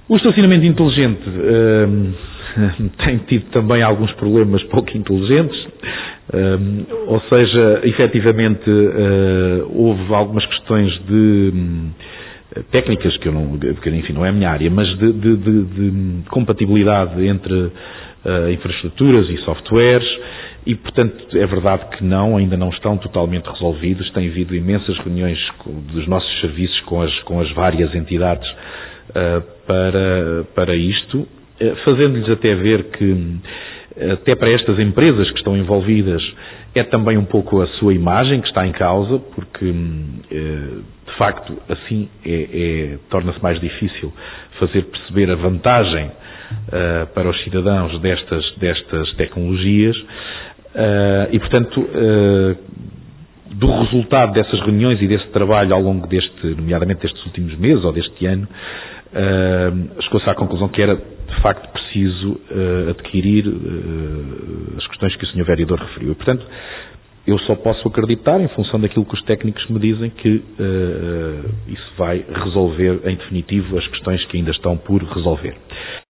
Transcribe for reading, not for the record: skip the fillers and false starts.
O estacionamento inteligente tem tido também alguns problemas pouco inteligentes, ou seja, efetivamente houve algumas questões de técnicas que eu não, enfim, não é a minha área, mas de compatibilidade entre infraestruturas e softwares e, portanto, é verdade que ainda não estão totalmente resolvidos. Tem havido imensas reuniões dos nossos serviços com as várias entidades para isto, fazendo-lhes até ver que, até para estas empresas que estão envolvidas, é também um pouco a sua imagem que está em causa, porque, de facto, assim torna-se mais difícil fazer perceber a vantagem para os cidadãos destas tecnologias e, portanto, do resultado dessas reuniões e desse trabalho ao longo nomeadamente destes últimos meses ou deste ano, chegou-se à conclusão que era, de facto, preciso adquirir as questões que o Sr. Vereador referiu. E, portanto, eu só posso acreditar, em função daquilo que os técnicos me dizem, que isso vai resolver, em definitivo, as questões que ainda estão por resolver.